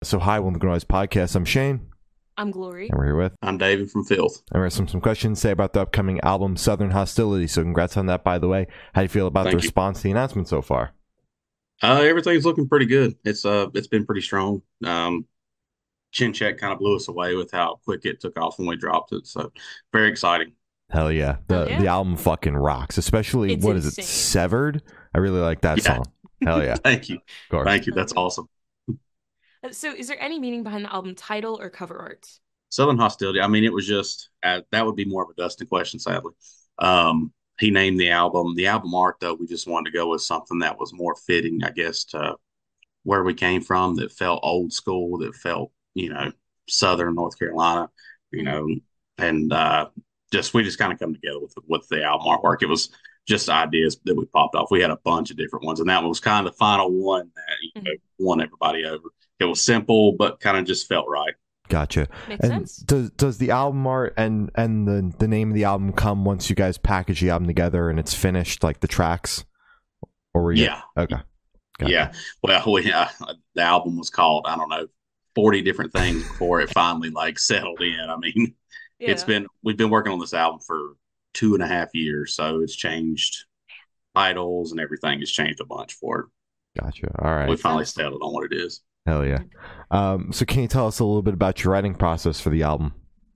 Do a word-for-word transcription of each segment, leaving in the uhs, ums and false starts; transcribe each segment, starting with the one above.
So hi, welcome to the Noise Podcast. I'm Shane. I'm Glory. And we're here with... I'm David from Filth. And we have some, some questions to say about the upcoming album, Southern Hostility. So congrats on that, by the way. How do you feel about Thank the you. response to the announcement so far? Uh, everything's looking pretty good. It's uh, it's been pretty strong. Um, Chin Check kind of blew us away with how quick it took off when we dropped it. So very exciting. Hell yeah. The Oh, yeah. the album fucking rocks. Especially, It's what is it, insane. Severed? I really like that Yeah. song. Hell yeah. Of Thank you. course. Thank you. That's awesome. Uh, So, is there any meaning behind the album title or cover art? Southern Hostility. I mean, it was just uh, that would be more of a Dustin question, sadly. Um, he named the album. The album art, though, we just wanted to go with something that was more fitting, I guess, to where we came from. That felt old school. That felt, you know, Southern North Carolina. You know, and uh, just we just kind of come together with with the album artwork. It was just ideas that we popped off. We had a bunch of different ones, and that was kind of the final one that you know, won everybody over. It was simple, but kind of just felt right. Gotcha. Makes And sense. does does the album art and and the the name of the album come once you guys package the album together and it's finished, like the tracks? Or were you... Yeah. Okay. Gotcha. Yeah. Well, we, uh, the album was called, I don't know, forty different things before it finally like settled in. I mean, it's Yeah. been, we've been working on this album for two and a half years. So it's changed titles and everything has changed a bunch for it. Gotcha. All right. We finally Sense. settled on what it is. Hell yeah. Um, so can you tell us a little bit about your writing process for the album?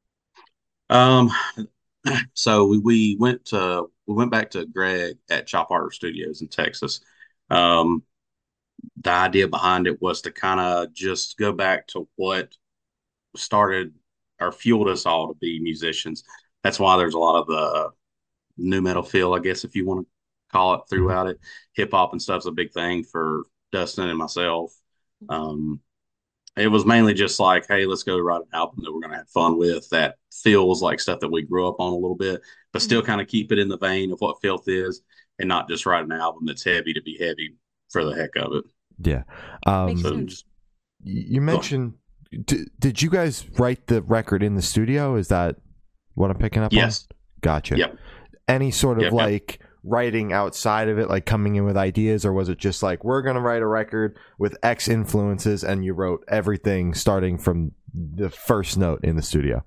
Um, so we, we went to, we went back to Greg at Chop Art Studios in Texas. Um, the idea behind it was to kind of just go back to what started or fueled us all to be musicians. That's why there's a lot of the new metal feel, I guess, if you want to call it, throughout it. Hip hop and stuff's a big thing for Dustin and myself. Um, it was mainly just like, hey, let's go write an album that we're going to have fun with that feels like stuff that we grew up on a little bit, but still kind of keep it in the vein of what Filth is and not just write an album that's heavy to be heavy for the heck of it. Yeah. Um, Makes So sense. just, you mentioned, d- did you guys write the record in the studio? Is that what I'm picking up yes. on? Gotcha. Yep. Any sort of Yep, yep. like writing outside of it, like coming in with ideas, or was it just like, we're going to write a record with X influences and you wrote everything starting from the first note in the studio?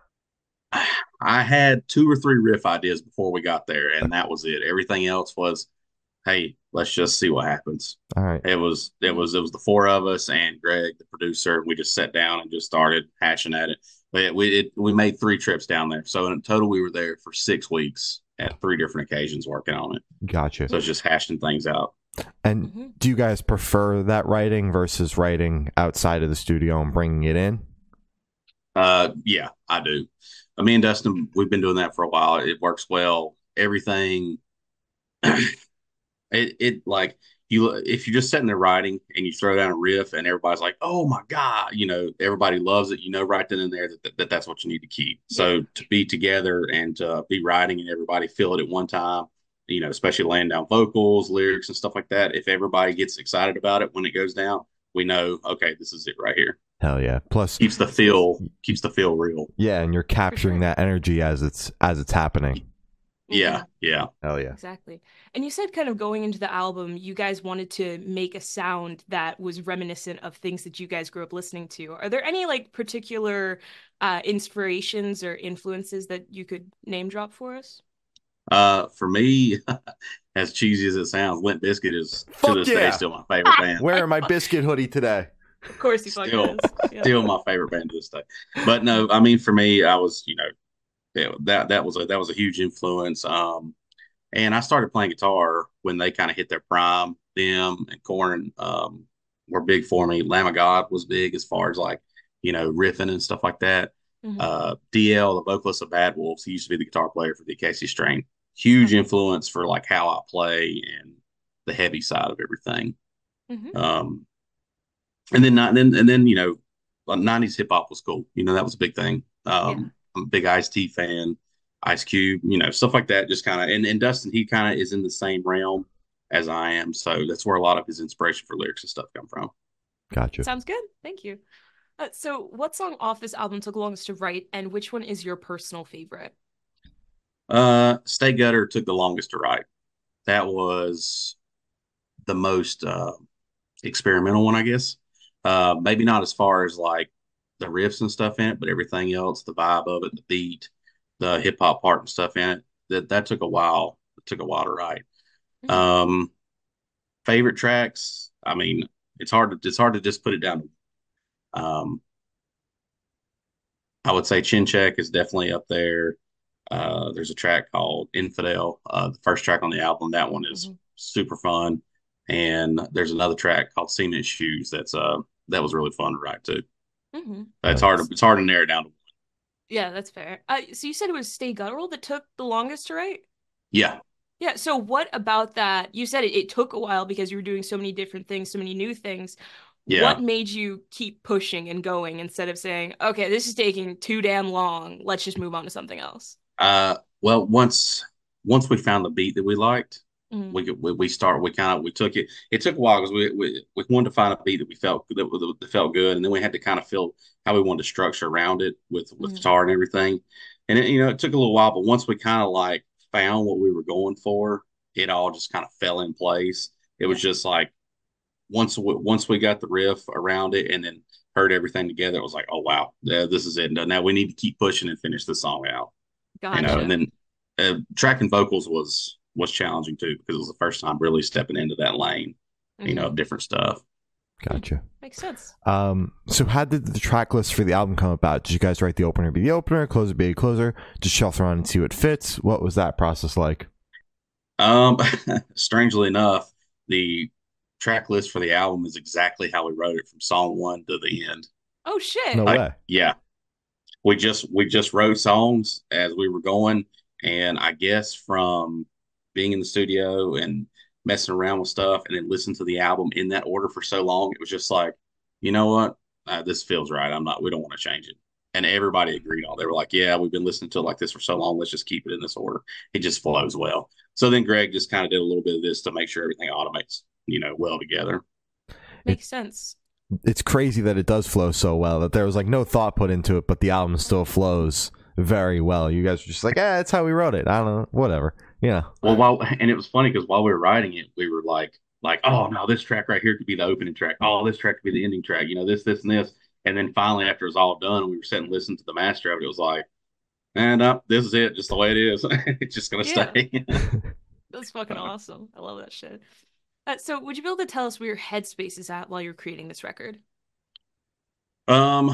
I had two or three riff ideas before we got there, and that was it. Everything else was, hey, let's just see what happens. All right. It was it was it was the four of us and Greg, the producer. We just sat down and just started hashing at it. But we it, we made three trips down there, so in total we were there for six weeks at three different occasions working on it. Gotcha. So it's just hashing things out. And Mhm. do you guys prefer that writing versus writing outside of the studio and bringing it in? Uh, yeah, I do. Uh, Me and Dustin, we've been doing that for a while. It works well. Everything, it it like you if you're just sitting there writing and you throw down a riff and everybody's like, "Oh my God," you know, everybody loves it. You know, right then and there that, that, that that's what you need to keep. So to be together and to be writing and everybody feel it at one time, you know, especially laying down vocals, lyrics, and stuff like that. If everybody gets excited about it when it goes down, we know, okay, this is it right here. Hell yeah. Plus, Keeps the feel keeps the feel real. yeah, and you're capturing sure. that energy as it's as it's happening. Yeah, yeah. Hell yeah. Exactly. And you said kind of going into the album, you guys wanted to make a sound that was reminiscent of things that you guys grew up listening to. Are there any like particular uh, inspirations or influences that you could name drop for us? Uh, for me, as cheesy as it sounds, Limp Bizkit is Fuck to this yeah. day still my favorite band. Wearing my biscuit hoodie today. Of course, you fucking Still, is. Yeah. still my favorite band to this day. But no, I mean, for me, I was, you know, yeah, that that was a that was a huge influence. Um, and I started playing guitar when they kind of hit their prime. Them and Korn um were big for me. Lamb of God was big as far as like, you know, riffing and stuff like that. Mhm. Uh, D L, the vocalist of Bad Wolves, he used to be the guitar player for the Acacia Strain. Huge Mhm. influence for like how I play and the heavy side of everything. Mhm. Um, and then not, and then and then you know, uh, nineties hip hop was cool. You know, that was a big thing. Um, I'm a big Ice-T fan, Ice Cube, you know, stuff like that. Just kind of, and, and Dustin, he kind of is in the same realm as I am, so that's where a lot of his inspiration for lyrics and stuff come from. Gotcha. Sounds good. Thank you. Uh, so, what song off this album took longest to write, and which one is your personal favorite? Uh, Stay Gutter took the longest to write. That was the most uh, experimental one, I guess. Uh, maybe not as far as like the riffs and stuff in it, but everything else, the vibe of it, the beat, the hip hop part and stuff in it, that that took a while. It took a while to write. Mhm. Um, favorite tracks, I mean, it's hard to it's hard to just put it down. Um, I would say Chin Check is definitely up there. Uh, there's a track called Infidel, uh, the first track on the album. That one is Mhm. super fun. And there's another track called Cement Shoes that's uh that was really fun to write too. Mhm. It's hard to Nice. it's hard to narrow it down to one. Yeah, that's fair. Uh, so you said it was Stay Guttural that took the longest to write? Yeah, Yeah, so what about that? You said it, it took a while because you were doing so many different things, so many new things. What yeah. made you keep pushing and going instead of saying, okay, this is taking too damn long. Let's just move on to something else? Uh, well, once once we found the beat that we liked, Mm, we could, we, we start we kind of we took it. It took a while because we, we we wanted to find a beat that we felt that, that felt good, and then we had to kind of feel how we wanted to structure around it with with mm, guitar and everything. And it, you know, it took a little while, but once we kind of like found what we were going for, it all just kind of fell in place. It yeah, was just like once we, once we got the riff around it, and then heard everything together, it was like, oh wow, yeah, this is it. Now we need to keep pushing and finish the song out, you know. And gotcha. then uh, tracking vocals was was challenging too because it was the first time really stepping into that lane, you know, Hmm. of different stuff. Gotcha. Makes sense. Um, so how did the track list for the album come about? Did you guys write the opener be the opener, closer be the closer, just shuffle around and see what fits? What was that process like? Um, strangely enough, the track list for the album is exactly how we wrote it from song one to the end. Oh No shit. Like, way. yeah, we just we just wrote songs as we were going, and I guess from being in the studio and messing around with stuff and then listening to the album in that order for so long, it was just like, you know what, uh, this feels right. I'm not. We don't want to change it. And everybody agreed on. They were like, yeah, we've been listening to it like this for so long. Let's just keep it in this order. It just flows well. So then Greg just kind of did a little bit of this to make sure everything automates, you know, well together. It, Makes sense. it's crazy that it does flow so well, that there was like no thought put into it, but the album still flows very well. You guys were just like, eh, that's how we wrote it. I don't know, whatever. Yeah. Well, while and it was funny because while we were writing it, we were like, like, oh no, this track right here could be the opening track. Oh, this track could be the ending track. You know, this, this, and this. And then finally, after it was all done, and we were sitting and listening to the master of it. It was like, and up, this is it, just the way it is. It's just gonna Yeah, stay. that's fucking awesome. I love that shit. Uh, so would you be able to tell us where your headspace is at while you're creating this record? um,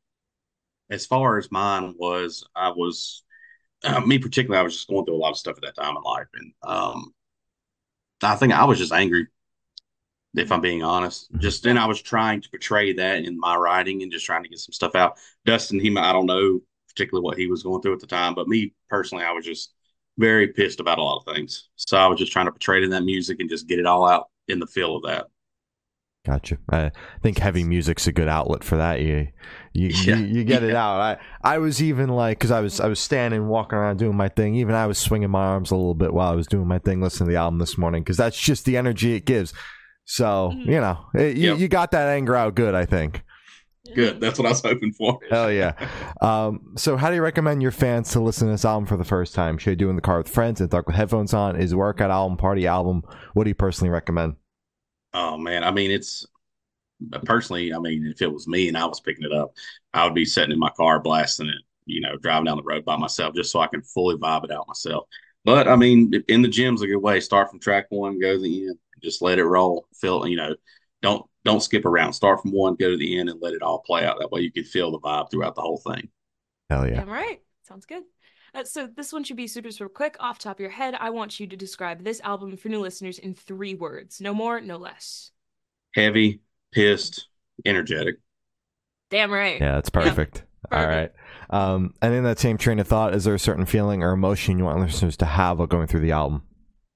as far as mine was, I was uh, me particularly. I was just going through a lot of stuff at that time in life, and um, I think I was just angry if I'm Mhm. being honest. Just then Yeah. I was trying to portray that in my writing and just trying to get some stuff out. Dustin, he, I don't know particularly what he was going through at the time, but me personally, I was just very pissed about a lot of things. So I was just trying to portray it in that music and just get it all out in the feel of that. Gotcha. I think Makes heavy sense. music's a good outlet for that. You, you, you, Yeah. you get it Yeah. out. I, I was even like, because I was, I was standing, walking around, doing my thing. Even I was swinging my arms a little bit while I was doing my thing, listening to the album this morning, because that's just the energy it gives. So Mhm. you know, it, you, Yep. you got that anger out good, I think. Good. That's what I was hoping for. Hell yeah. Um, so how do you recommend your fans to listen to this album for the first time? Should I do it in the car with friends and talk with headphones on? Is it workout album, party album? What do you personally recommend? Oh man, I mean, it's personally, I mean, if it was me and I was picking it up, I would be sitting in my car blasting it, you know, driving down the road by myself just so I can fully vibe it out myself. But I mean, in the gym's a good way. Start from track one, go to the end, just let it roll. Feel, you know, don't don't skip around. Start from one, go to the end, and let it all play out. That way, you can feel the vibe throughout the whole thing. Hell yeah. Damn right. Sounds good. Uh, so this one should be super, super quick. Off the top of your head, I want you to describe this album for new listeners in three words. No more, no less. Heavy, pissed, energetic. Damn right. Yeah, that's Yeah, perfect. All right. perfect. Um, and in that same train of thought, is there a certain feeling or emotion you want listeners to have while going through the album?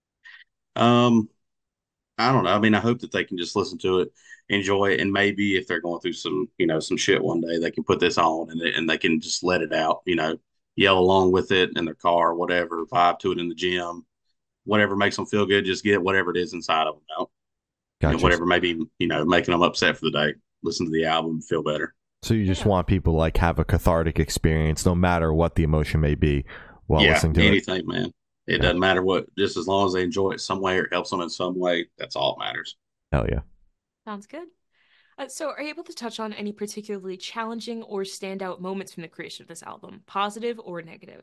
Um, I don't know. I mean, I hope that they can just listen to it, enjoy it, and maybe if they're going through some, you know, some shit one day, they can put this on and they, and they can just let it out, you know, yell along with it in their car, whatever, vibe to it in the gym, whatever makes them feel good, just get whatever it is inside of them out, and Gotcha. whatever maybe, you know, making them upset for the day, listen to the album and feel better. So you just Yeah. want people to like have a cathartic experience, no matter what the emotion may be, while Yeah, listening to it. anything, man. It Yeah. doesn't matter what, just as long as they enjoy it some way or helps them in some way, that's all that matters. Hell yeah. Sounds good. Uh, so, are you able to touch on any particularly challenging or standout moments from the creation of this album, positive or negative?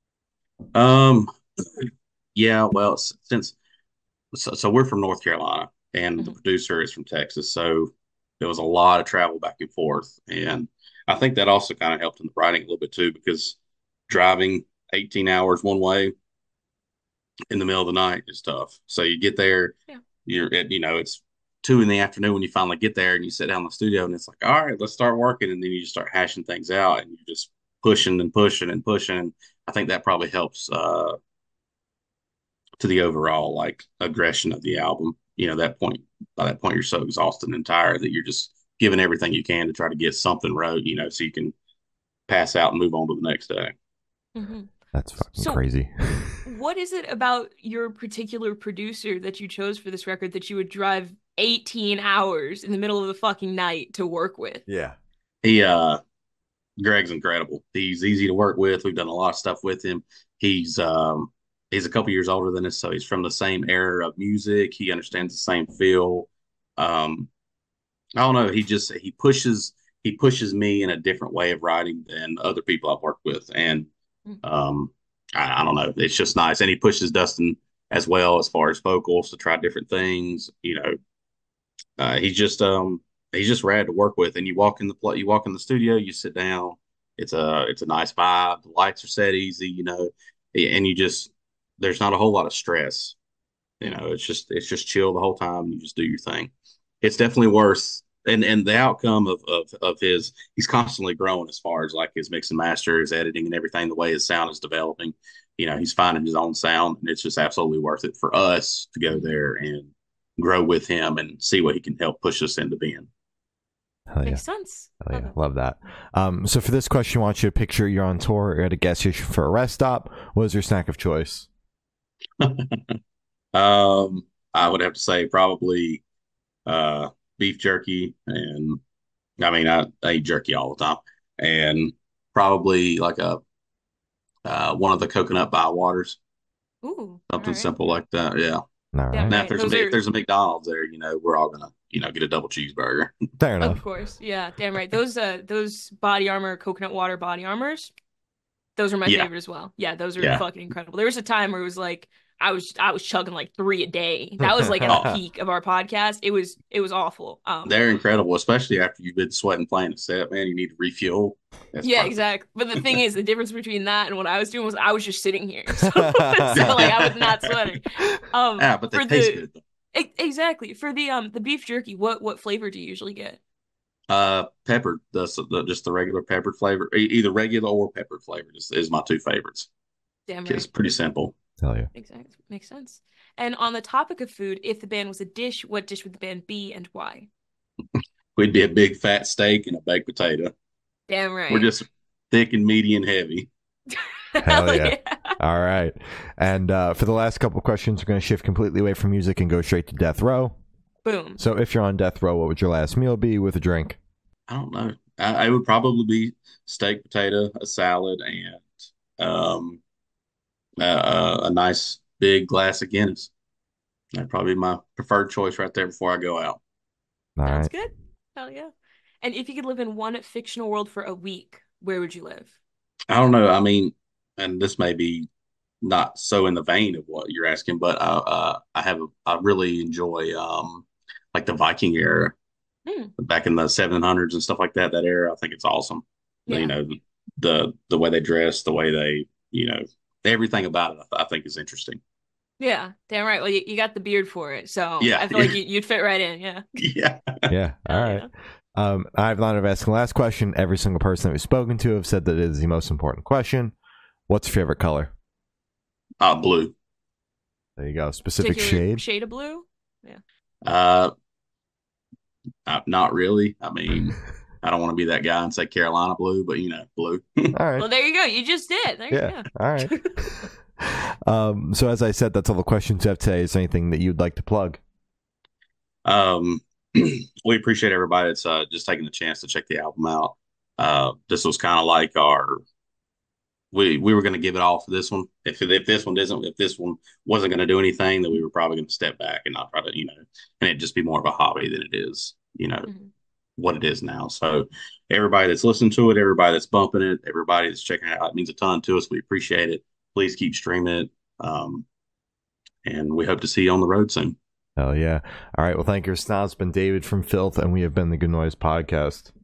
Um, yeah, well, s- since so, so we're from North Carolina and the Mhm. producer is from Texas, so there was a lot of travel back and forth, and I think that also kind of helped in the writing a little bit too, because driving eighteen hours one way in the middle of the night is tough. So you get there, Yeah. you're at, you know, it's two in the afternoon when you finally get there and you sit down in the studio and it's like, all right, let's start working. And then you just start hashing things out and you're just pushing and pushing and pushing. I think that probably helps uh, to the overall like aggression of the album. You know, that point, by that point, you're so exhausted and tired that you're just giving everything you can to try to get something wrote, you know, so you can pass out and move on to the next day. Mm-hmm. That's fucking So, crazy. what is it about your particular producer that you chose for this record that you would drive eighteen hours in the middle of the fucking night to work with? Yeah. He, uh, Greg's incredible. He's easy to work with. We've done a lot of stuff with him. He's um he's a couple years older than us, so he's from the same era of music. He understands the same feel. Um, I don't know. He just he pushes he pushes me in a different way of writing than other people I've worked with, and Mm. um, I, I don't know. It's just nice, and he pushes Dustin as well as far as vocals to try different things. You know, uh, he's just um he's just rad to work with. And you walk in the pl- you walk in the studio, you sit down. It's a it's a nice vibe. The lights are set easy, you know, and you just there's not a whole lot of stress. You know, it's just it's just chill the whole time. You just do your thing. It's definitely worth and and the outcome of of of his he's constantly growing as far as like his mix and master, his editing and everything. The way his sound is developing, you know, he's finding his own sound, and it's just absolutely worth it for us to go there and grow with him and see what he can help push us into being. Hell yeah. Makes sense. Oh, Love yeah, it. love that. Um, so for this question, I want you to picture you're on tour, you're at a gas station for a rest stop. What is your snack of choice? um, I would have to say probably uh, beef jerky, and I mean I, I eat jerky all the time, and probably like a uh, one of the coconut by waters, Ooh, all something right. simple like that. Yeah. All Damn right. Now if right. there's a Those if are, there's a McDonald's there, you know, we're all gonna you know get a double cheeseburger. Fair of enough. course, yeah, damn right. Those uh those body armor, coconut water body armors, those are my Yeah, favorite as well. Yeah, those are yeah. fucking incredible. There was a time where it was like I was I was chugging like three a day. That was like at the Oh, peak of our podcast. It was it was awful. Um, they're incredible, especially after you've been sweating playing a set, man. You need to refuel. That's yeah, perfect. exactly. But the thing is, the difference between that and what I was doing was I was just sitting here, so so like I was not sweating. Um, Yeah, but they for taste the good. e- exactly for the um the beef jerky, what what flavor do you usually get? Uh, peppered, the, the just the regular peppered flavor, e- either regular or peppered flavor is, is my two favorites. Damn It's right. pretty simple. Hell yeah. Exactly. Makes sense. And on the topic of food, if the band was a dish, what dish would the band be and why? We'd be a big fat steak and a baked potato. Damn We're right. just thick and meaty and heavy. Hell Hell yeah. yeah. All right. And uh, for the last couple questions, we're going to shift completely away from music and go straight to death row. Boom. So if you're on death row, what would your last meal be with a drink? I don't know. I, I would probably be steak, potato, a salad, and um, a, a nice big glass of Guinness. That'd probably be my preferred choice right there before I go out. All Sounds right. good. Hell yeah. And if you could live in one fictional world for a week, where would you live? I don't know. I mean, and this may be not so in the vein of what you're asking, but uh, uh, I have a, I really enjoy um, like the Viking era Hmm. back in the seven hundreds and stuff like that. That era, I think it's awesome. You Yeah. know, the the way they dress, the way they, you know, everything about it, I, I think is interesting. Yeah. Damn right. Well, you, you got the beard for it, so Yeah, I feel yeah, like you, you'd fit right in. Yeah. yeah. Yeah. All Hell right. yeah. Um, I have the honor of asking the last question. Every single person that we've spoken to have said that it is the most important question. What's your favorite color? Uh, blue. There you go. Specific Particular shade. shade of blue. Uh, uh, not really. I mean, I don't want to be that guy and say Carolina blue, but you know, blue. All right. Well, there you go. You just did. There Yeah. you go. All right. um, so as I said, that's all the questions we have today. Is there anything that you'd like to plug? Um, we appreciate everybody that's uh, just taking the chance to check the album out. Uh, this was kind of like our we we were going to give it all for this one. If if this one doesn't, if this one wasn't going to do anything, then we were probably going to step back and not try to, you know, and it just be more of a hobby than it is, you know, Mhm. what it is now. So everybody that's listening to it, everybody that's bumping it, everybody that's checking it out, it means a ton to us. We appreciate it. Please keep streaming it. Um, and we hope to see you on the road soon. Hell yeah. All right. Well, thank you. Now it's been David from Filth, and we have been the Good Noise Podcast.